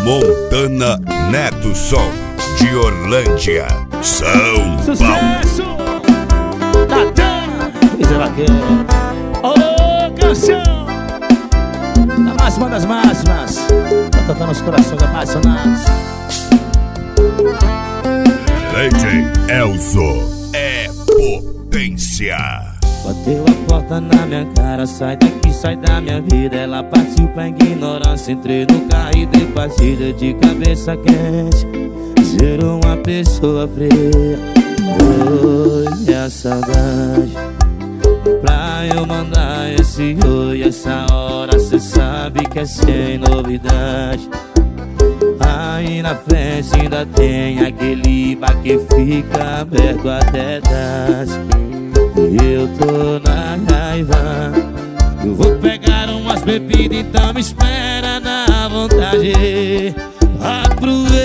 Montana Neto Som, de Orlândia, São Sucesso! Paulo. Natan, Isa Vaqueiro. Ô, canção da máxima das máximas, tá tocando os corações apaixonados. DJ Elzo é potência. Bateu a porta na minha cara, sai daqui, sai da minha vida. Ela partiu pra ignorância, entrei no carro e dei partida de cabeça quente. Zerou uma pessoa fria. Oi, a saudade. Pra eu mandar esse oi, essa hora cê sabe que é sem novidade. Aí na frente ainda tem aquele bar que fica aberto até tarde. E eu tô na raiva, eu vou pegar umas bebidas, então me espera na vontade. Aproveita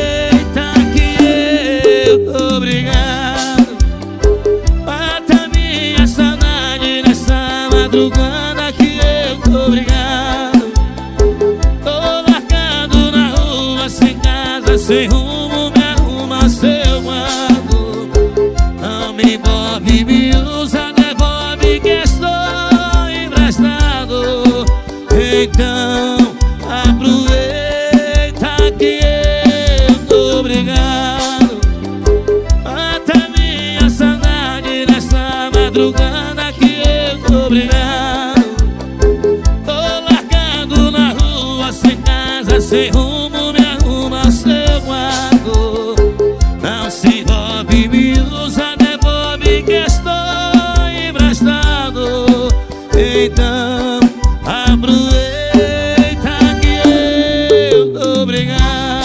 que eu tô obrigado. Mata minha saudade nessa madrugada que eu tô obrigado. Tô largado na rua, sem casa, sem rumo, me arruma seu guardo. Não me envolve, me usa, devolve que estou emprestado. Então aproveita que eu tô obrigado. Mata minha saudade nessa madrugada que eu tô obrigado. Tô largado na rua, sem casa, sem rumo, me arruma seu guardo. Não se envolve, me usa, devolve que estou emprestado. Então aproveita que eu tô obrigado.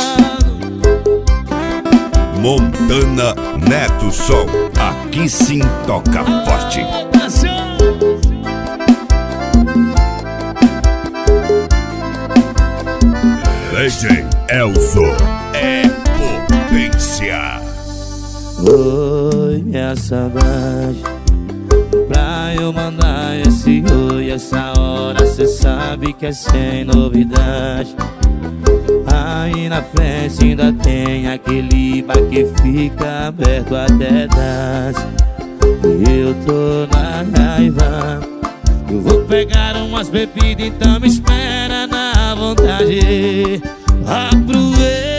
Montana Neto Som, aqui sim toca forte. DJ Elzo é potência. Oi, minha saudade. Pra eu mandar esse oi, essa hora cê sabe que é sem novidade. Aí na frente ainda tem aquele bar que fica aberto até tarde. E eu tô na raiva, eu vou pegar umas bebidas, então me espera na vontade. Aproveita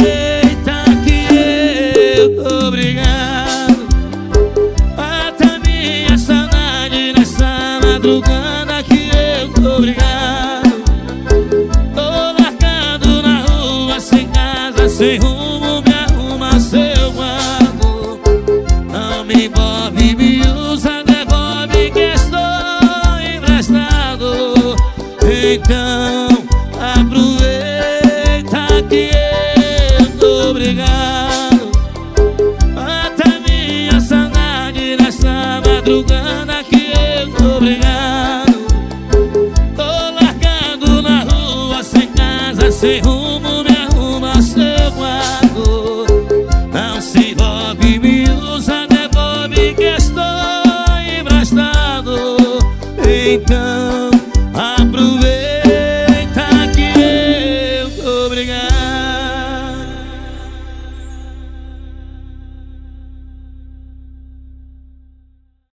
que eu tô obrigado. Mata minha saudade nessa madrugada que eu tô obrigado. Tô largado na rua, sem casa, sem rumo, me arruma seu guardo. Não me envolve, me usa, devolve que estou emprestado. Então aproveita que eu tô obrigado. Mata minha saudade nessa madrugada que eu tô obrigado. Tô largado na rua, sem casa, sem rumo, me arruma seu guardo. Não se envolve, me usa, devolve que estou emprestado. Então